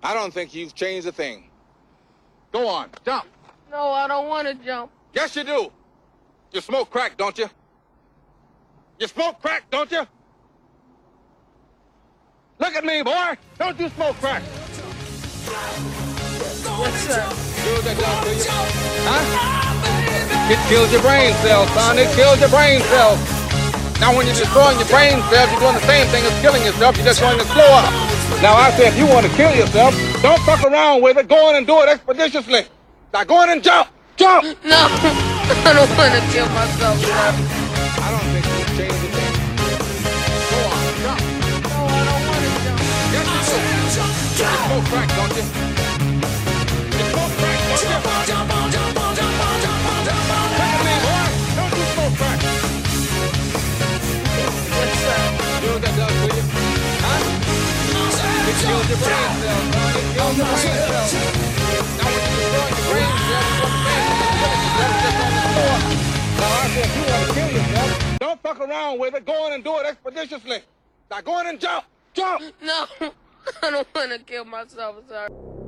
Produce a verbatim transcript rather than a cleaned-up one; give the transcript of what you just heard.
I don't think you've changed a thing. Go on, jump. No, I don't want to jump. Yes, you do. You smoke crack, don't you? You smoke crack, don't you? Look at me, boy. Don't you smoke crack? Yes, sir. Do what that does to you. Huh? It kills your brain cells, son. It kills your brain cells. Now, when you're destroying your brain cells, you're doing the same thing as killing yourself. You're just going to slow up. Now, I say if you want to kill yourself, don't fuck around with it. Go in and do it expeditiously. Now, go in and jump. Jump. No, I don't want to kill myself, sir. I don't think you've changed a thing. Go on, jump. No, I don't want to jump. Yes, you do. You smoke crack, don't you? You smoke crack, don't you? Look at me, boy. Don't you smoke crack? Yes, sir. You know what that does to you? Huh? It kills your brain cells, son. It kills your brain cells. Now, when you destroy your brain cells, you're doing the same thing as killing yourself. You're just on the floor. Now, I say if you want to kill yourself, don't fuck around with it. Go in and do it expeditiously. Now, go in and jump. Jump. No, I don't want to kill myself, sir.